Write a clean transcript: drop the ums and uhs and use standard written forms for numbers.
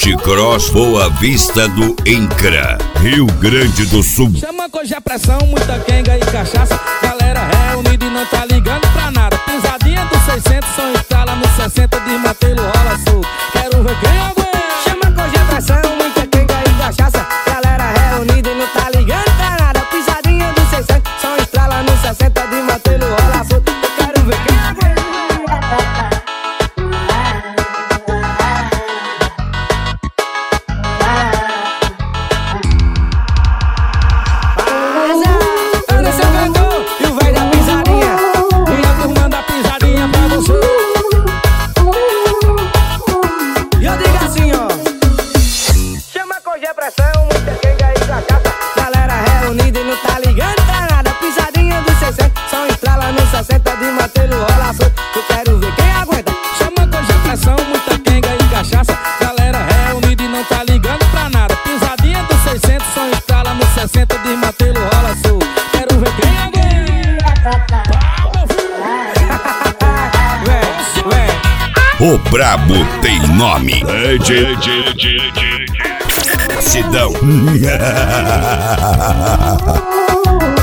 Multicross Boa Vista do Incra, Rio Grande do Sul. Chama hoje a pressão, muita quenga e cachaça. Galera reunida e não tá ligando pra nada. Pisadinha do 600, só instala no 60. Desmantelo, rola solto. Quero ver quem aguenta. Chama hoje a pressão, muita quenga e cachaça. Galera reunida e não tá ligando pra nada. Pisadinha do 600, só instala no 60. Desmantelo, rola solto. Eu quero ver quem aguenta. Muita quenga e cachaça. Galera reunida e não tá ligando pra nada. Pisadinha dos 600, só estrala no 60. De mantê-lo rola solto. Eu quero ver quem aguenta. Chama hoje a pressão, muita quenga e cachaça. Galera reunida e não tá ligando pra nada. Pisadinha dos 600, só estrala no 60. De mantê-lo rola solto. Quero ver quem aguenta. O brabo tem nome. Sidão.